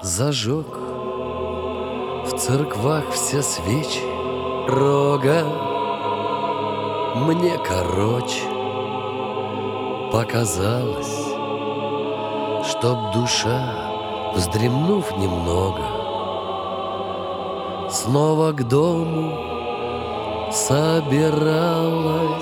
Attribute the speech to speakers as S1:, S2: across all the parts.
S1: зажег в церквах все свечи. Рога мне короче показалось, чтоб душа, вздремнув немного, снова к дому собиралась.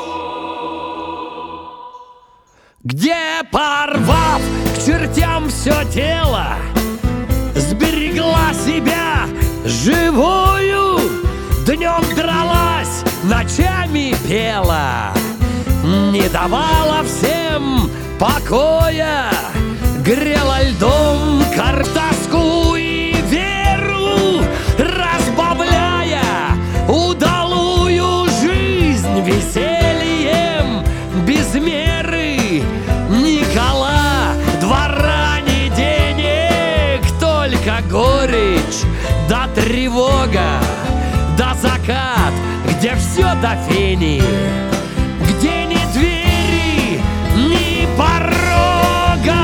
S1: Где, порвав к чертям все тело, сберегла себя живую, днем дралась, ночами пела, не давала всем покоя, грела льдом картоску и веру, разбавляя удалую жизнь весельем без меры. Никола, двора, ни денег, только горечь да тревога, да закат, где все до фени, где ни двери, ни порога.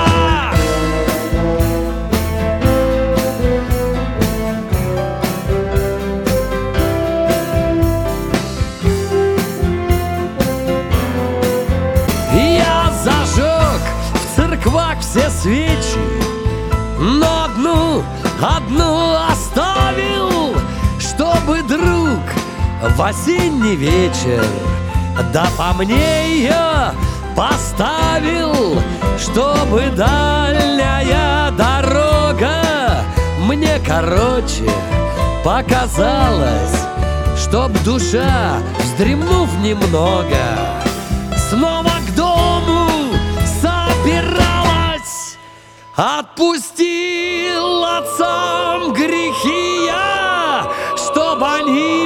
S1: Я зажег в церквах все свечи, но одну оставил, чтобы друг в осенний вечер да по мне ее поставил, чтобы дальняя дорога мне короче показалась, чтоб душа, вздремнув немного, снова к дому собиралась. Отпустил отцам грехи я, чтоб они